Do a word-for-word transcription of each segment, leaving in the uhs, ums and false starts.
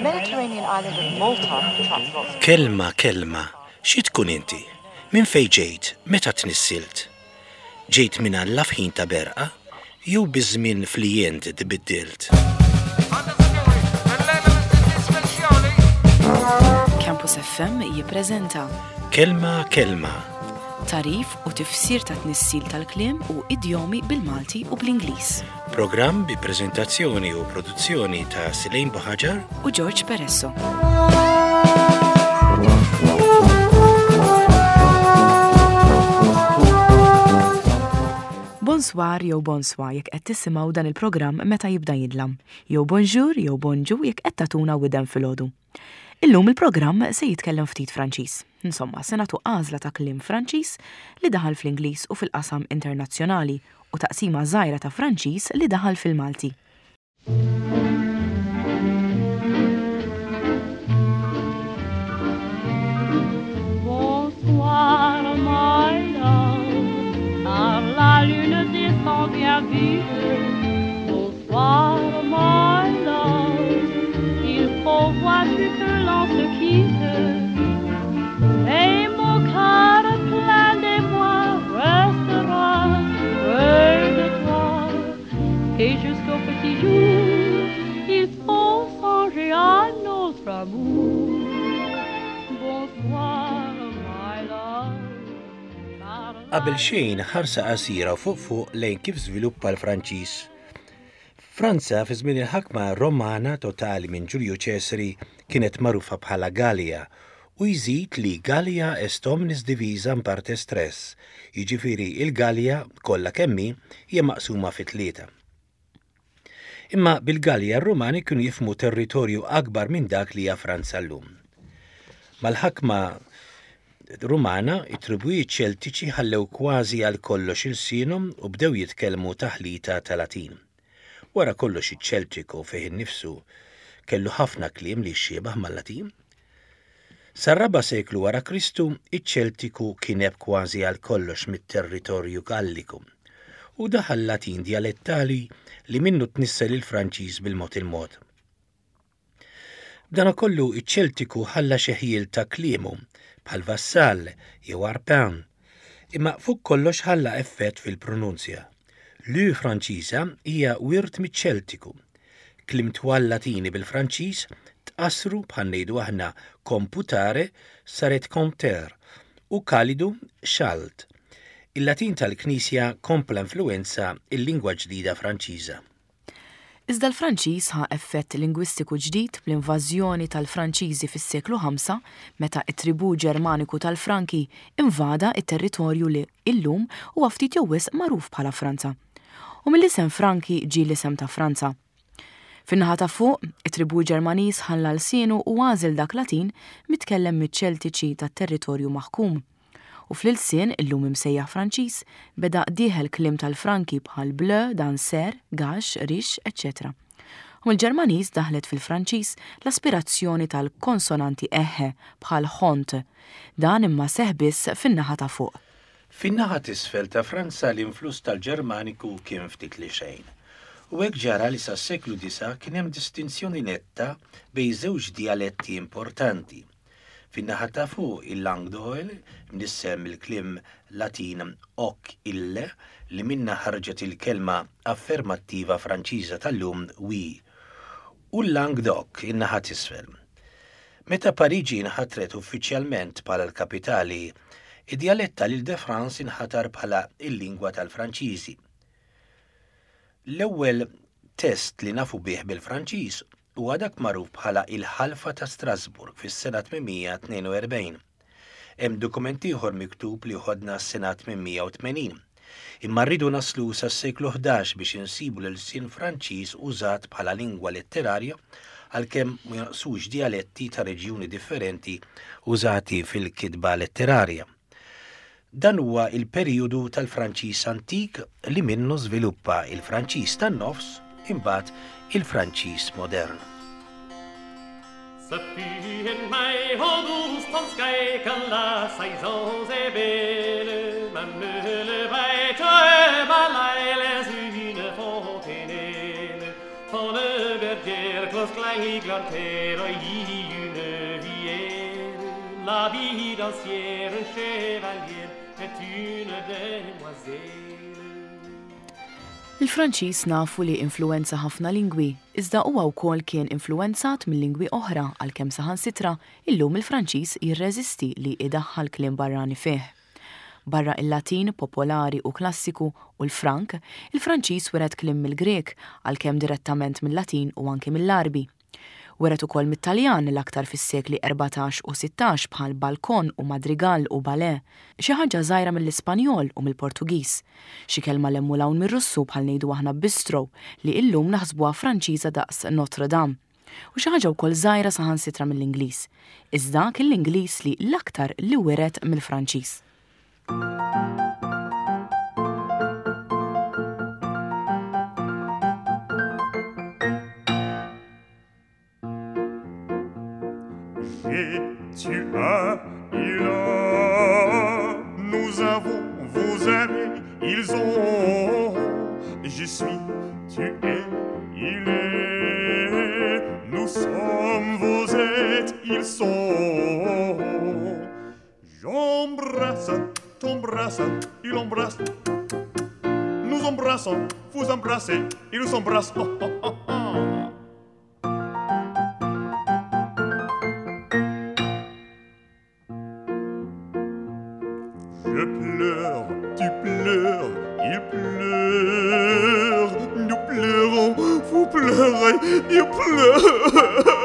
Mediterranean island of Malta attracts lots of... Kelma, kelma, xi tkun inti? Min fej ġejt, meta tnissilt? Ġejt minn alla fħin ta' berqa, jew biżmien flijent tibiddilt? Campus F M jippreżenta Kelma, kelma. Tarif u tifsir ta' tnissil tal-kliem u idjomi bil-Malti u bl-Ingliż. Programm bi preżentazzjoni u produzzjoni ta' Silejn Baħaġar u George Peresso. Bonsoir jew bonsoir jekk qed tisimgħu dan il-programm meta jibda jidlam. Jew bonjour jew bonġu jekk qed tagħtuna widem filgħodu. Illum il-programm se jitkellem ftit Franċiż. Insomma, se nagħtu għażla ta' kliem Franċiż li daħal fl-Ingliż u fil-qasam internazzjonali u taqsima żgħira ta' Franċiż li daħal fil-Malti. Bonsoir, my love, car la lune descend bien vite. Bonsoir, my love, il faut vois-tu que l'on se quitte. Et mon cœur plein d'émoi restera près de toi. Et jusqu'au petit jour, il faut songer à notre amour. Bonsoir, my love. Qabel xejn ħarsa qasira fuq fuq lejn kif żviluppa l-Franċiż. Franza fi żmien il-ħakma Romana totali minn Giulio Cesari kienet magħrufa bħala Gallia u jżid li Gallia est omnis divisa in partes tres, jiġifieri il-Gallia kollha kemmi hija maqsuma fi tlieta. Imma bil-Gallia r-Rumani kienu jifhmu territorju akbar minn dak li hija Franza llum. Mal-ħakma Rumana it-tribwijiet ċeltiċi ħallew kważi għal kollox il-sinhom u bdew jitkellmu taħlita ta' Latin. Wara kollox iċ-ċeltiku fih innifsu kellu ħafna kliem li xiebaħ mal-Latin. Sar-raba' seklu wara Kristu iċ-ċeltiku kien heb kważi għal kollox mit-territorju Galliku u daħal Latin dialettali li minnu tnissel il-Franċiż bil-mod il-mod. B'dan kollu iċ-ċeltiku ħalla xeħiel ta' kliemu bħal vassal jew arpan, imma fuq kollox ħalla effett fil-pronunzja. L Franċiża hija wirt miċ-ċeltiku. Kliem twal Latini bil-Franċiż tqassru bħal ngħidu aħna komputare saret compter u kalidu xalt. Il-Latin tal-Knisja kompla influenza il-lingwa ġdida Franċiża. Iżda l-Franċiż ħa effett lingwistiku ġdid bl-invażjoni tal-Franċiżi fis-seklu ħamsa meta t-tribù Ġermaniku tal-Franki invada it-territorju li illum huwa ftit jew wisq magħruf bħala Franza. U mill-isem Franki ġie l-isem ta' Franza. Fin-naħa ta' fuq, it-tribù Ġermaniż ħalla l-sienu u għażel dak Latin mitkellem miċ-ċeltiċi tat-territorju maħkum. U fl-ilsien illum imsejjaħ Franċiż beda dieħel kliem tal-Franki bħal bleu, danser, gax, rix, et cetera. U mill-Ġermaniż daħlet fil-Franċiż l-aspirazzjoni tal-konsonanti eħe bħal ħont, dan imma seħ biss fin-naħa ta' fuq. Fin-naħa t'isfel ta' Franza l-influss tal-Ġermaniku kien ftit li xejn. U hekk ġara li sas-seklu disa' kien hemm distinzjoni netta bejn żewġ dialetti importanti. Fin-naħa ta' fuq il-Languedoc mnissem il-kliem Latin ok ille li minna ħarġet il-kelma affermattiva Franċiża tal-lum wi. U l-Languedoc in-naħa t'isfel. Meta Pariġi inħatret uffiċjalment bħala l-kapitali, id-dialetta l-de-France inħatar bħala il-lingwa tal-Franċiżi. L-ewwel test li nafu bih bil-Franċiż huwa dak magħruf bħala il-ħalfa ta' Strasburg fis-sena tminmija tnejn u erbgħin. Hemm dokument ieħor miktub li ħodna s-sena tminmija u tmenin. Imma rridu naslu sas-seklu ħdax biex insibu l-sin Franċiż użat bħala lingwa letterarja għalkemm ma jonqsux dialetti ta' reġjuni differenti użati fil-kitba letterarja. Dan huwa il-perjodu tal-Franċiż antik li minnu żviluppa il-Franċiż tan-nofs imbagħad il-Franċiż modern. Ce fut in mai au douze trente que la saison est belle, même le bête balaye les unes fontaines, font le berger Glantère y une vieille, la vie d'ancienne chevalier est une demoiselle. Il-Franċiż nafu li influenza ħafna lingwi, iżda huwa wkoll kien influenzat minn lingwi oħra għalkemm saħansitra illum il-Franċiż jirreżisti li idaħħal kliem barrani fih. Barra il-Latin popolari u klassiku u l-Frank, il-Franċiż weret kliem mill-Grek għalkemm direttament mill-Latin u anke mill-Arbi. Weret ukoll mit-Taljan l-aktar fis-sekli erbatax u sittax bħal balkon u madrigal u balè, xi ħaġa żgħira mill-Ispanjol u mill-Portugiż, xi kelma lemmu hawn mir-Russu bħal ngħidu aħna bistro li illum naħsbuha Franċiża daqs Notre Dame. U xi ħaġa wkoll żgħira saħansitra mill-Ingliż, iżda kien l-Ingliż li l-aktar li weret mill-Franċiż. Tu as, il a, nous avons, vous avez, ils ont, je suis, tu es, il est, nous sommes, vous êtes, ils sont. J'embrasse, t'embrasse, il embrasse, nous embrassons, vous embrassez, ils nous embrassent. Oh, oh, oh, oh. Je pleure, tu pleures, il pleure, nous pleurons, vous pleurez, il pleure.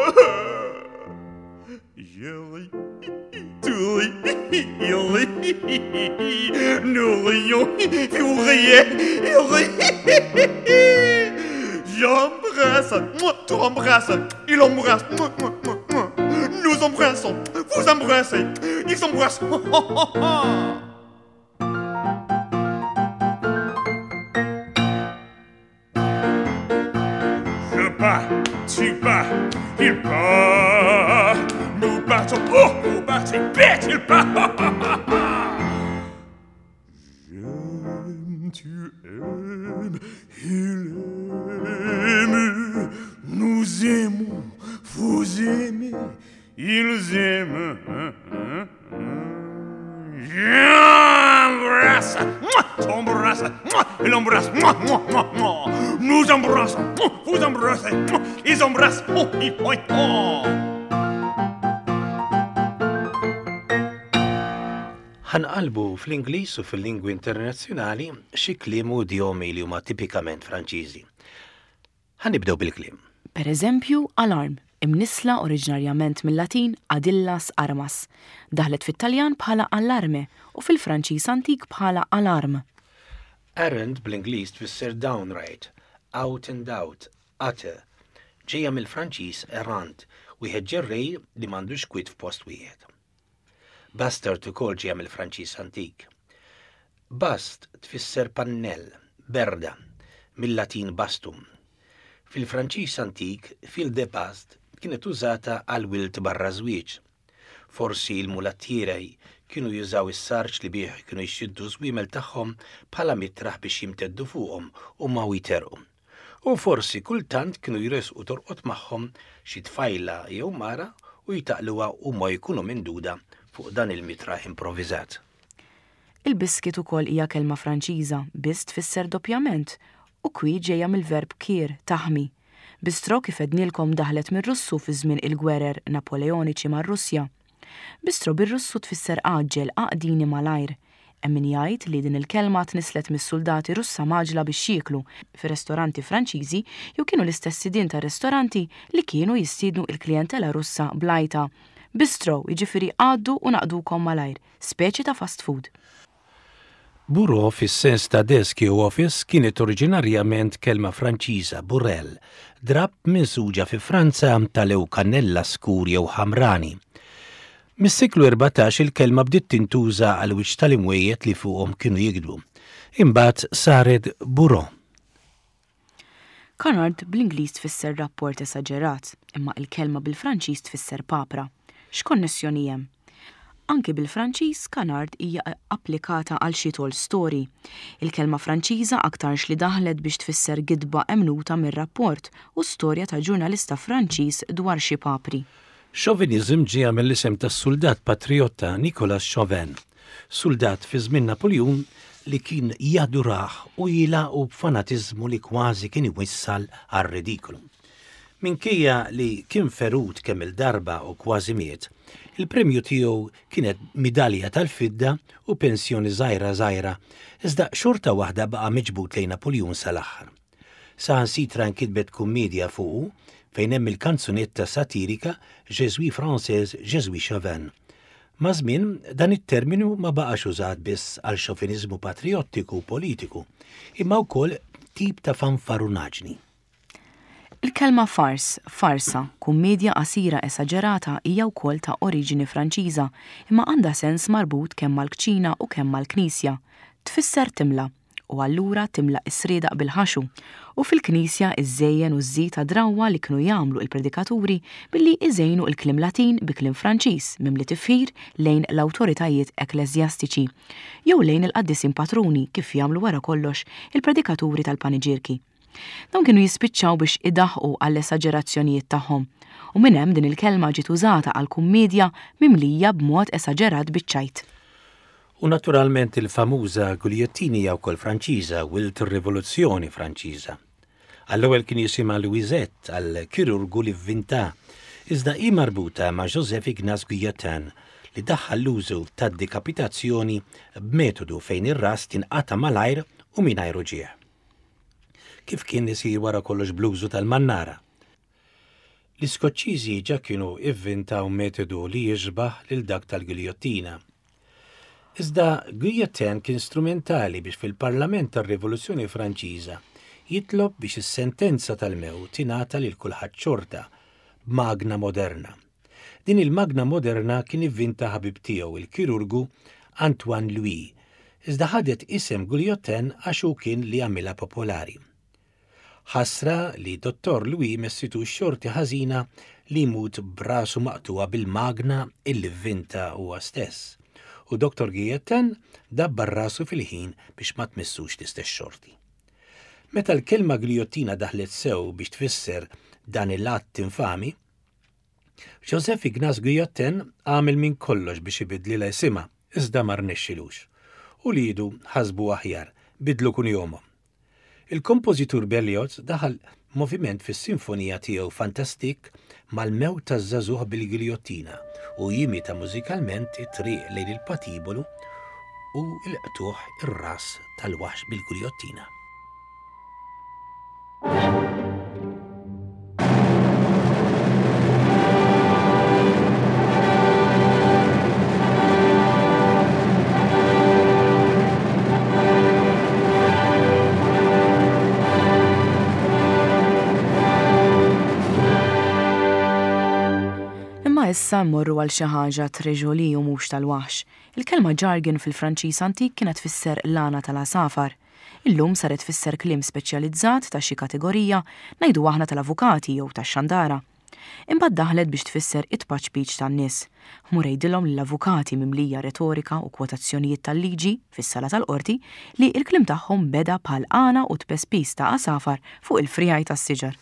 Je ris, tu ris, il rit, nous rions, vous riez, il rit. J'embrasse, moi, tu embrasses, il embrasse, moi, moi, moi, moi. Nous embrassons, vous embrassez, ils s'embrassent. Tu bats, il bat, nous battons, oh, vous battez, bête, il bat. J'aime, tu aimes, il aime, nous aimons, vous aimez, ils aiment. J'embrasse, moi, t'embrasse, moi, il embrasse, moi, moi, moi, moi. Nous embrassons, moi, vous embrassez, moi, ils embrassent, oh, ils point, oh. Ħanqalbu fl-Ingliż u fil-lingwi internazzjonali xi kliem u idjomi li huma tipikament Franċiżi. Ħanibdew bil-kliem. Per eżempju, alarm, imnisla oriġinarjament mill-Latin adillas armas, daħlet fit-Taljan bħala allarme u fil-Franċiż antik bħala alarm. Errand bl-Ingliż tfisser downright, out and out, utter, ġejja mill-Franċiż errand, wieħed ġerrej li m'għandux kwit f'post wieħed. Bastard ukoll ġejja mill-Franċiż antik. Bast tfisser pannell, berda, mill-Latin bastum. Fil-Franċiż antik, fil-de bast kienet użata għal wilt barra żwieġ. Forsi l-mulattieri kienu jużaw is-sarġ li bih kienu jxiddu żwiemel tagħhom bħala mitraħ biex jimteddu fuqhom u ma jiterqu. U forsi kultant kienu jresqu torqod magħhom xi tfajla jew mara u jtaqluha u ma jkunu minduda fuq dan il-mitraħ improvizat. Il-biskit ukoll hija kelma Franċiża, biss tfisser doppjament u kwi ġejja mill-verb kier taħmi. Bistro kif ednilkom daħlet mir-Russu fi żmien il-gwerer Napoleoniċi mar-Russja. Bistro bir-Russu tfisser aġġel aqdini malajr. Hemm min jgħid li din il-kelma tnislet mis-soldati Russa maġla biex jieklu fir-restoranti Franċiżi jew kienu l-istess sidien ta' ristoranti li kienu jistiednu il-klijentela Russa blajta. Bistro jiġifieri għaddu u naqdukom malajr, speċi ta' fast food. Buro fis-sens ta' desk jew office kienet oriġinarjament kelma Franċiża burrell, drab miżuġa fi Franza tal-ew kannella skur jew ħamrani. Mis-seklu erbatax il-kelma bdiet tintuża għal wiċċ tal-imwejjed li fuqhom kienu jikdbu. Imbagħad saret buro. Canard bl-Ingliż tfisser rapport esaġerat, imma il-kelma bil-Franċiż tfisser papra. X'konnessjoni hemm? Anki bil-Franċiż canard hija applikata għal xi tall story. Il-kelma Franċiża aktarx li daħlet biex tfisser gidba emnuta mir-rapport u storja ta' ġurnalista Franċiż dwar xi papri. Chauvinizm ġie mill-isem tas-suldat patriotta Nicolas Chauvin, suldat fi żmien Napoleon li kien jaduraħ u jilaqu b'fanatiżmu li kważi kien iwissal għar-ridikolu. Minkejja li kien ferut kemm il-darba u kważi miet, il-premju tiegħu kienet midalja tal-fidda u pensjoni żgħira żgħira, iżda xorta waħda baqa' miġbut lejn Napoleon sal-aħħar. Saħansitra nkitbet kummedja fuqu fejn hemm il-kanzunetta satirika Je suis Français, Je suis Chauvin. Ma' żmien dan it-terminu ma baqax użat biss għal xoviniżmu patriottiku u politiku, imma wkoll tip ta' fanfarunaġni. Il-kelma fars, farsa, kummedja qasira esaġerata hija wkoll ta' oriġini Franċiża, imma għandha sens marbut kemm mal-kċina u kemm mal-Knisja. Tfisser timla, u allura timla is-sriedaq bil-ħaxu, u fil-Knisja iż-żejjen u żżid ta' drawwa li kienu jagħmlu l-predikaturi billi iżejnu l-kliem Latin bi kliem Franċiż mimli tifħir lejn l-awtoritajiet ekleżjastiċi, jew lejn il-qaddisin patruni kif jagħmlu wara kollox il-predikaturi tal-paniġirki. Dawn kienu jispiċċaw biex idaħqu għall-esaġerazzjonijiet tagħhom, u minn hemm din il-kelma ġiet użata għal kummedja mimlija b'mod esaġerat biċ-ċajt. U naturalment il-famuża Gugliottini hija wkoll Franċiża wilt ir-Rivoluzzjoni Franċiża. Għall-ewwel kien jisimha Louisette għall-kirurgu li vvinta, iżda hi marbuta ma' Joseph Ignace Guillotin li daħħal l-użu tad-dekapitazzjoni b'metodu fejn ir-ras tinqata' malajr u mingħajr uġigħ. Kif kien isir wara kollox blużu tal-mannara. L-Iskoċċiżi ġa kienu ivvintaw metodu li jiġbaħ lil dak tal-Gugliottina. Iżda Guillotin kien strumentali biex fil-Parlament tar-Rivoluzzjoni Franċiża jitlob biex is-sentenza tal-mewt tingħata lil kulħadd xorta b'magna moderna. Din il-magna moderna kien ivvinta ħabib tiegħu il-kirurgu Antoine Louis, iżda ħadet isem Guillotin għax hu kien li għamilha popolari. Ħasra li dottor Louis messitu x-xorti ħażina li jmut b'rasu maqtuwa bil-magna illi vvinta huwa stess. U doktor Guillotin dabbar rasu fil-ħin biex ma tmissux l-istess xorti. Meta l-kelma Guillottina daħlet sew biex tfisser dan il-att infami, Joseph Ignace Guillotin għamel minn kollox biex ibidlilha isimha, iżda ma rnexxilux. U lidu ħasbu aħjar, bidlu kun jomhom. Il-kompożitur Berlioz daħal moviment fis-sinfonija tiegħu Fantastik mal-mewt taż-żagħżugħ bil-Guillottina u jimita mużikalment it-triq lejn il-patibolu u l-qtuħ ir-ras tal-waħx bil-Guillottina. Issa mmorru għal xi ħaġa treġoli u mhux tal-waħx. Il-kelma jargon fil-Franċiż antik kienet tfisser lana tal-asafar. Illum saret tfisser kliem speċjalizzat ta' xi kategorija ngħidu aħna tal-avukati jew tax-xandara. Imbagħad daħlet biex tfisser it-paċpiċ tan-nies. Mur jgħidilhom lill-avukati mimlija retorika u kwotazzjonijiet tal-liġi fis-sala tal-qorti li l-kliem tagħhom beda bħal qana u tpespis ta' asafar fuq il-friħaj tas-siġar.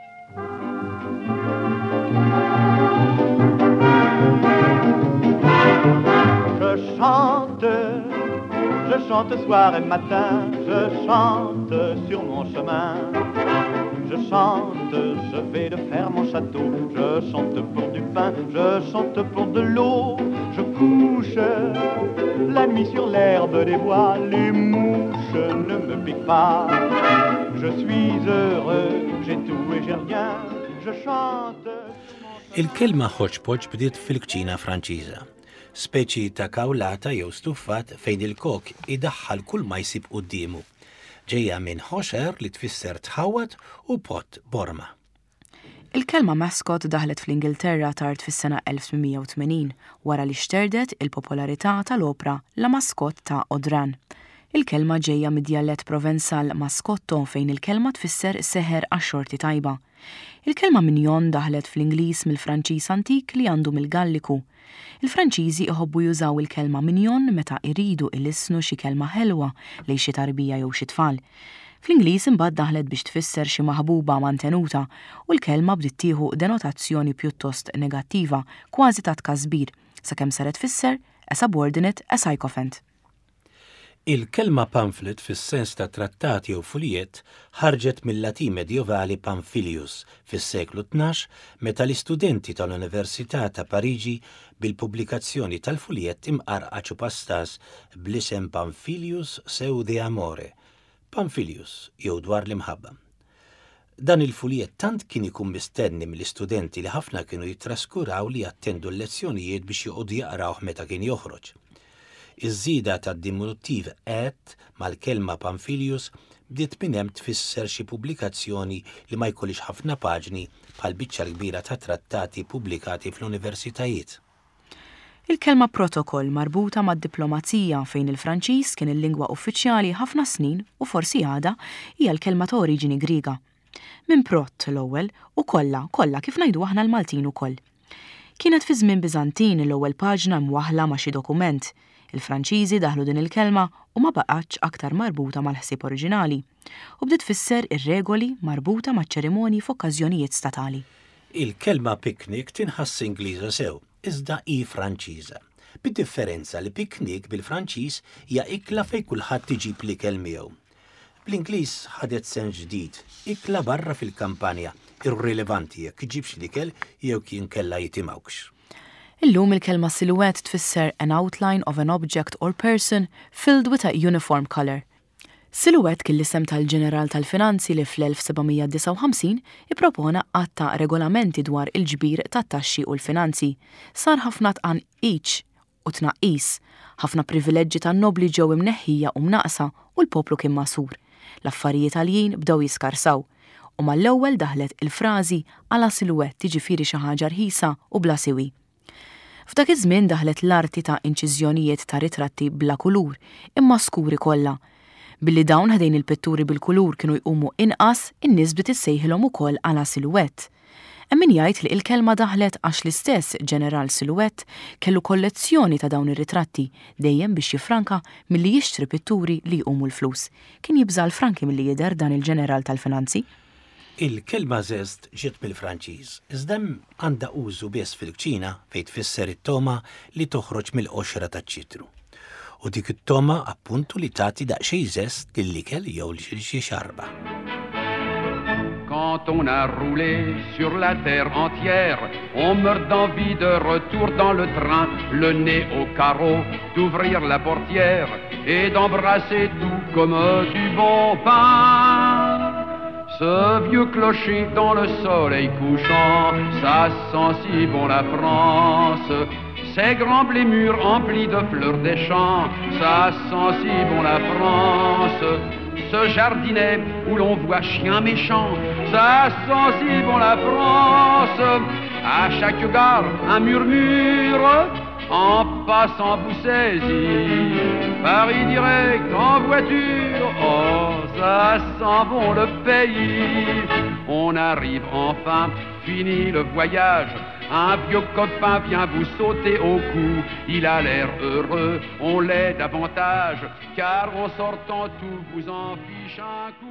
Je chante, je chante soir et matin, je chante sur mon chemin. Je chante, je vais de faire mon château, je chante pour du pain, je chante pour de l'eau. Je couche la nuit sur l'herbe des bois, les mouches ne me piquent pas. Je suis heureux, j'ai tout et j'ai rien, je chante. Il-kelma hodgepodge bdiet fil-kċina Franċiża, speċi ta' kawlata jew stuffat fejn il-kok idaħħal kull ma jsib qudiemu. Ġejja minn ħoxer li tfisser tħawat u pot borma. Il-kelma mascot daħlet fl-Ingilterra tard fis-sena elf tminmija tmenin wara li xterdet il-popolarità tal-opra La Mascotte ta' Audran. Il-kelma ġejja mid-dialett Provenzal mascotto fejn il-kelma tfisser seħer għax-xorti tajba. Il-kelma mignon daħlet fl-Ingliż mill-Franċiż antik li għandu mill-Galliku. Il-Franċiżi iħobbu jużaw il-kelma mignon meta jridu ilisnu xi kelma ħelwa lejn xi tarbija jew xi tfal. Fl-Ingliż imbagħad daħlet biex tfisser xi maħbuba mantenuta u l-kelma bdiet tieħu denotazzjoni pjuttost negattiva, kważi ta' tkasbir, sakemm saret tfisser a subordinate, a sycophant. Il-kelma pamphlet fis-sens ta' trattati jew fuljiet ħarġet mill-Latin medjevali pamphilius fis-seklu tnax meta l-istudenti tal-Università ta' Pariġi bil-pubblikazzjoni tal-fuljiet imqarqa ċupastas bl-isem Pamphilius seu de amore, Pamphilius jew dwar l-imħabba. Dan il-fuljiet tant kien ikun mistenni mill-istudenti li ħafna kienu jitraskuraw li jattendu l-lezzjonijiet biex joqgħdu jaqrawh meta kien joħroġ. Iż-żieda tad-diminutiv et mal-kelma Pamphilius bdiet minn hemm tfisser xi pubblikazzjoni li ma jkollix ħafna paġni bħal biċċa kbira ta' trattati pubblikati fl-universitajiet. Il-kelma protokoll marbuta mad-diplomazija fejn il-Franċiż kien il-lingwa uffiċjali ħafna snin u forsi għada hija l-kelma ta' oriġini Griega. Minn prot l-ewwel u kollha kollha kif ngħidu aħna l-Maltin ukoll. Kienet fi żmien Biżantin l-ewwel paġna mwaħla ma' xi dokument. Il-Franċiżi daħlu din il-kelma u ma baqgħetx aktar marbuta mal-ħsieb oriġinali u bdiet tfisser ir-regoli marbuta maċ-ċerimonji f'okkażjonijiet statali. Il-kelma picnic tinħass Ingliża sew, iżda hi Franċiża. Bid-differenza li picnic bil-Franċiż hija ikla fejn kulħadd iġib l-ikel miegħu. Bl-Ingliż ħadet sen ġdid, ikla barra fil-kampanja, irrilevanti jekk iġibx l-ikel jew kien kellha jitimawx. Illum il-kelma silhouette tfisser an outline of an object or person filled with a uniform color. Silhouette kien l-isem tal-ġeneral tal-finanzi li fl-elf sebgħimija disa' u ħamsin ippropona qatt ta' regolamenti dwar il-ġbir tat-taxxi u l-finanzi. Sar ħafna tqan iċ u tnaqqis, ħafna privileġġi tan-nobli ġew imneħħija u mnaqsa u l-poplu kien masur. L-affarijiet għaljin bdew jiskarsaw u mal-ewwel daħlet il-frażi għala silhouette tiġifieri xi ħaġa rħisa u bla siwi. F'dak iż-żmien daħlet l-arti ta' inċiżjonijiet ta' ritratti bla kulur, imma skuri kollha. Billi dawn ħdejn il-pitturi bil-kulur kienu jqumu inqas, in-nies bdiet issejħilhom ukoll għala silhouette. Hemm min jgħid li l-kelma daħlet għax l-istess ġeneral Silhouette kellu kollezzjoni ta' dawn ir-ritratti dejjem biex jifranka milli jixtri pitturi li jqumu l-flus. Kien jibża l-franki milli jidher dan il-ġeneral tal-finanzi. Il-kelma żest ġiet mill-Franċiż, iżda għandha użu biss fil-kċina fejn tfisser it-toma li toħroġ mill-qoxra taċ-ċitru. U dik it-toma appuntu li tagħti daqsxejn żest lill-ikel jew li xi xarba. Quand on a roulé sur la terre entière, on meurt d'envie de retour dans le train, le nez au carreau, d'ouvrir la portière et d'embrasser tout comme du bon pain. Ce vieux clocher dans le soleil couchant, ça sent si bon la France. Ces grands blés mûrs emplis de fleurs des champs, ça sent si bon la France. Ce jardinet où l'on voit chien méchant, ça sent si bon la France. À chaque gare, un murmure, en passant vous saisit. Paris direct en voiture, oh, ça sent bon le pays. On arrive enfin, fini le voyage. Un vieux copain vient vous sauter au cou. Il a l'air heureux, on l'est davantage, car en sortant tout vous en fiche un coup.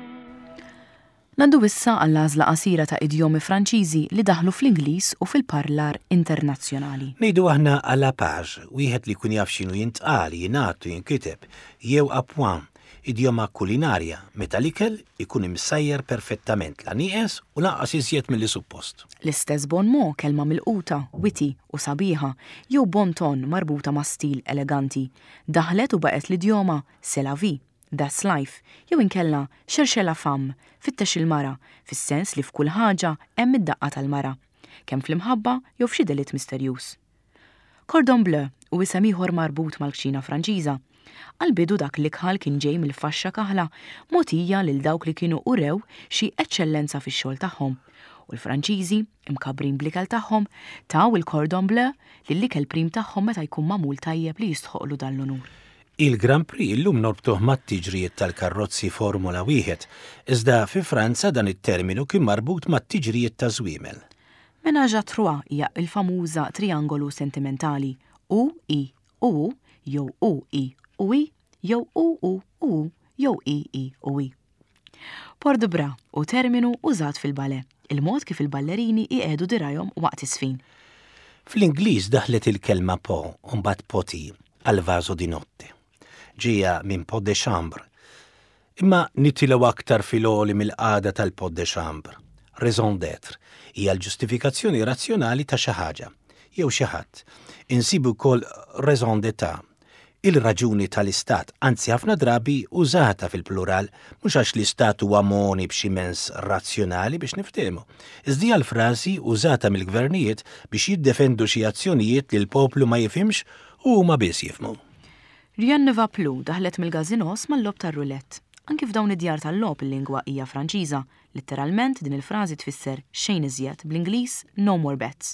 Nandu issa għall-għażla qasira ta' idjomi Franċiżi li daħlu fl-Ingliż u fil-parlar internazzjonali. Ngħidu aħna alla page, wieħed li jkun jaf x'inhu jintqal, jingħatu, jinkiteb, jew appoint, idjoma kulinarja, meta l-ikel ikun imsajjer perfettament la nieqes u lanqas iżjed milli suppost. L-istess bon mot kelma milquta, witty u sabiħa, jew bon ton marbuta ma' stil eleganti. Daħlet u baqgħet l-idjoma c'est la vie, that's life, jew inkella cherchez la femme, fittex il-mara, fis-sens li f'kull ħaġa hemm id-daqqa tal-mara, kemm fl-imħabba jew f'xi delitt misterjuż. Cordon bleu u isem ieħor marbut mal-kċina Franċiża. Għal-bidu dak li kħal kien ġej mill-faxxa kaħla mogħtija lil dawk li kienu urew xi eċċellenza fix-xogħol tagħhom. U l-Franċiżi, imkabrin bl-ikel tagħhom, taw il-cordon bleu lill-ikel prim tagħhom meta jkun magħmul tajjeb li jistħoqlu dan l-onur. Il-Grand Prix illum norbtuh mat-tiġrijiet tal-karozzi Formula wieħed, iżda fi Franza dan it-terminu kien marbut mat-tiġrijiet ta' żwiemel. Ménage à trois hija il-famuża triangolu sentimentali U I U jew U I U I jew U U U jew I I U I. Port de bras u terminu użat fil-bale, il-mod kif il-ballerini iqedu dirajhom waqt isfin. Fl-Ingliż daħlet il-kelma po u mbagħad poti għal vaso di notte. Ġija minn pot de chambre. Imma nitilew aktar fil-oli mill-qada tal-pot de chambre. Raison d'être hija l-ġustifikazzjoni razzjonali ta' xi ħaġa jew xi ħadd. Insibu wkoll raison d'etat, il-raġuni tal-istat, anzi ħafna drabi użata fil-plural mhux għax l-istat huwa moni b'xi mens razzjonali biex niftehmu. Iżdija l-frażi użata mill-gvernijiet biex jiddefendu xi azzjonijiet li l-poplu ma jifhimx u huma biss jifhmu. Rianne Vaplu daħlet mill-gazinos mal-lob tar-rulett. Anki f'dawn id-djar tal-lob il-lingwa hija Franċiża. Letteralment din il-frażi tfisser xejn iżjed bl-Ingliż no more bets.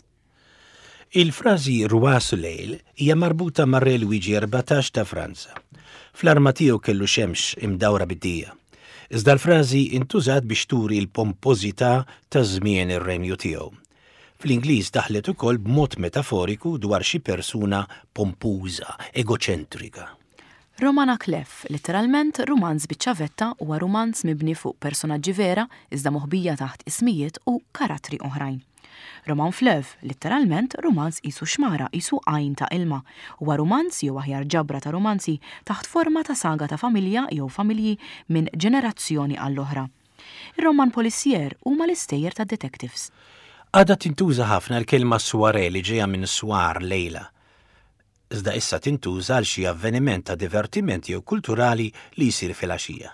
Il-frażi Roi Soleil hija marbuta mar-Re Luigi erbatax ta' Franza. Fl-arma tiegħu kellu xemx imdawra bid-dija. Iżda l-frażi intużat biex turi l-pompożità ta' żmien ir-renju tiegħu. Fl-Ingliż daħlet ukoll b'mod metaforiku dwar xi persuna pompuża, egoċentrika. Romana Clef, letteralment romanz biċċavetta huwa romanz mibni fuq personaġġi vera iżda moħbija taħt ismijiet u karattri oħrajn. Roman Fleuve, letteralment romanz isu xmara, isu għajn ta' ilma, huwa romanz jew aħjar ġabra ta' romanzi taħt forma ta' saga ta' familja jew familji minn ġenerazzjoni għall-oħra. Ir-roman polissier huma l-istejjer ta' detectives. Għada tintuża ħafna l-kelma soirée li ġejja minn swar lejla. Iżda issa tintuża għal xi avveniment ta' divertimenti jew kulturali li jsir fil-għaxija.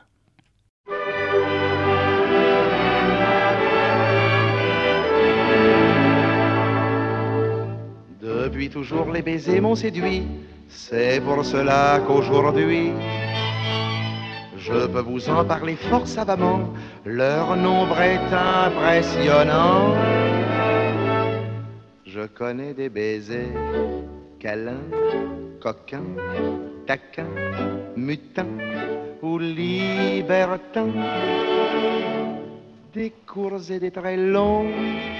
Depuis toujours les baisers m'ont séduit, c'est pour cela qu'aujourd'hui je peux vous en parler fort savamment, leur nombre est impressionnant. Je connais des baisers câlins, coquins, taquins, mutins ou libertins, des courts et des très longs,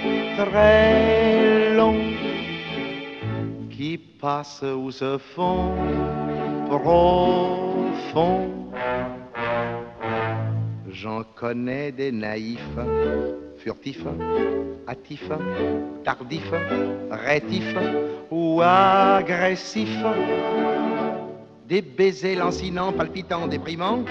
très longs, qui passent ou se font profonds. J'en connais des naïfs, furtifs, hâtifs, tardifs, rétifs ou agressifs, des baisers lancinants, palpitants, déprimants.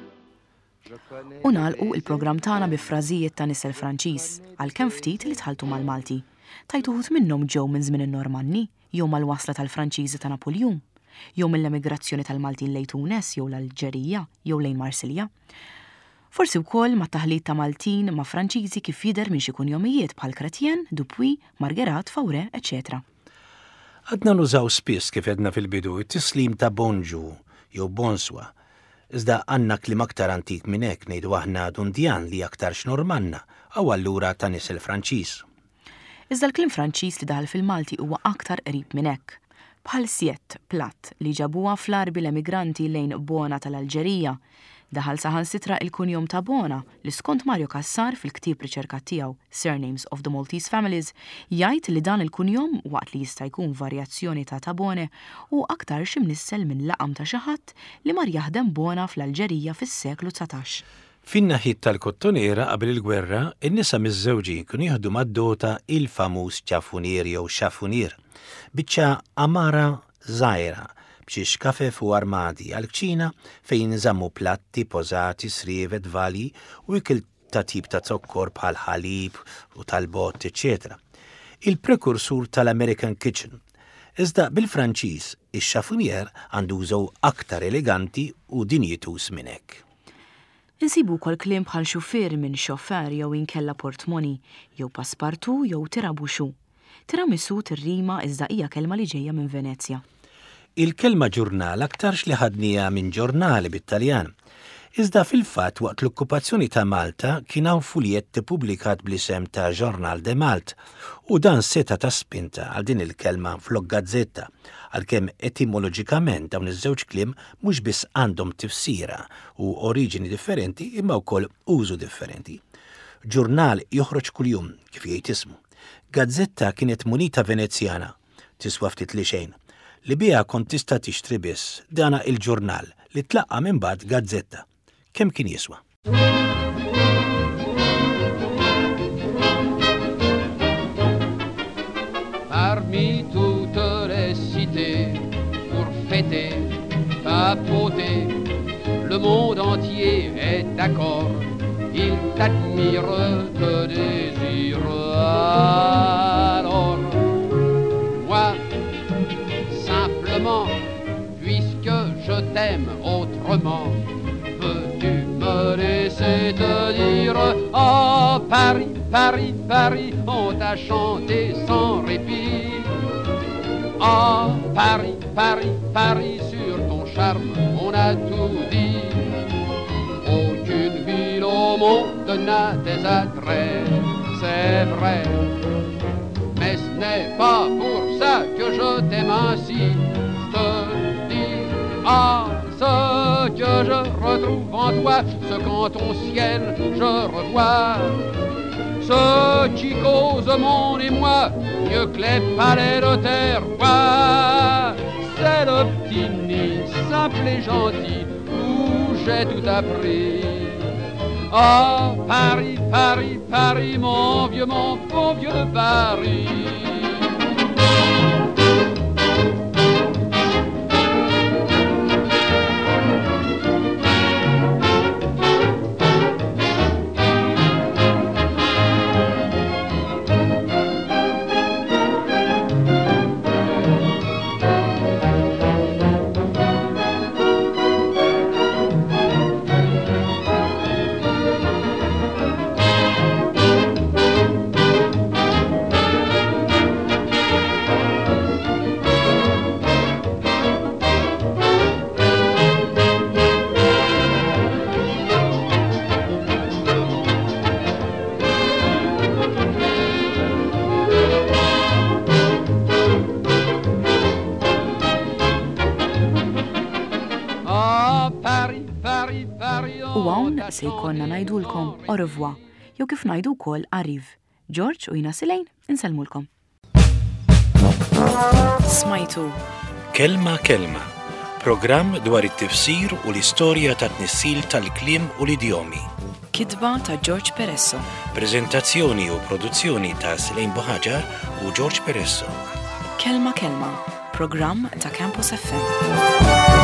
U nagħlqu il-programm tagħna bi frażijiet ta' nisel Franċiż għalkemm ftit li tħaltu mal-Malti. Tajtuħut minnhom ġew minn żmien in-Normanni, jew mal-wasla tal-Franċiżi ta' Napoljun, jew mill-emigrazzjoni tal-Maltin lejn Tunes jew l-Alġerija jew lejn Marsilja. Forsi wkoll ma' taħlit ta' Maltin ma' Franċiżi kif jidher minn xi kunjomijiet bħal Chrétien, Dupuy, Marguerite, Fauré, eċetera. Għadna nużaw spiss kif edna fil-bidu it-tislim ta' bonġu jew bonswa. Iżda għandna kliem aktar antik minn hekk ngħidu aħna dundjan li aktar x'normanna aw allura ta' nisel Franċiż. Iżda l-kliem Franċiż li daħal fil-Malti huwa aktar qrib minn hekk. Bħal siett platt li ġabuha fl-arbi l-emigranti lejn Bona tal-Alġerija. Daħal saħansitra il-kunjom ta' Bona li skont Mario Cassar fil-ktieb riċerkat tiegħu Surnames of the Maltese Families jgħid li dan il-kunjom waqt li jista' jkun varjazzjoni ta' Tabone u aktar x'imnissel minn laqam ta' xi ħadd li mar jaħdem Bona fl-Alġerija fis-seklu tsatax. Fin-naħit tal-kottoniera qabel il-gwerra, in-nisa miż-żewġin kienu jieħdu mad-dota il-famuż ċafunier jew xafunier, biċċa amara żgħira b'xi xkafef u armadi għal-kċina fejn żammu platti, pożati, srievet, vali u ikel ta' tip ta' zokkor bħal ħalib u tal-bott, eċetera. Il-prekursur tal-American Kitchen. Iżda bil-Franċiż, ix-xafunier għandu użaw aktar eleganti u dinjitus minn hekk. Insibu kol kliem bħal xufier minn xoffer jew inkella portmoni, jew paspartu jew tirabuxu. Tiramisu tirrima iżda hija kelma li ġejja minn Venezja. Il-kelma ġurnal aktarx li ħadnija minn ġurnali bit-Taljan. Iżda fil-fatt waqt l-okkupazzjoni ta' Malta kien hawn fuljett ippubblikat bl-isem ta' Journal de Malt u dan seta ta' spinta għal din il-kelma flok gazzetta għalkemm etimoloġikament dawn iż-żewġ kliem mhux biss għandhom tifsira u oriġini differenti imma wkoll użu differenti. Ġurnal joħroġ kuljum kif jgħid ismu. Gazzetta kienet munita Venezjana tiswa ftit li xejn. Li biha kont tista' tixtri biss dana il-ġurnal li tlaqqa minn bagħad gazzetta. Kemm kien jiswa? Parmi toutes les cités, pour fêter, papoter, le monde entier est d'accord. Il t'admire, te désire. Alors, moi, simplement, puisque je t'aime autrement, peux-tu me laisser te dire, oh Paris, Paris, Paris, on t'a chanté sans répit. Oh Paris, Paris, Paris, sur ton charme, on a tout dit. Aucune ville au monde n'a des attraits, c'est vrai. Mais ce n'est pas pour ça que je t'aime ainsi. Je te dis, ah, ce que je retrouve en toi, ce qu'en ton ciel je revois. Ce qui cause mon émoi, mieux que les palais de terre. C'est le petit nid, simple et gentil, où j'ai tout appris. Oh, Paris, Paris, Paris, mon vieux, mon bon vieux de Paris. se jkollna ngħidulkom au revoir, jew kif ngħidu wkoll arriv. George u jina Silejn inselmulkom. Smajtu Kelma Kelma, programm dwar it-tifsir u l-istorja ta' tnissil tal-kliem u l-idjomi. Kitba ta' George Peresso. Preżentazzjoni u produzzjoni ta' Silejn Buħaġar u George Peresso. Kelma Kelma, programm ta' Campus F M.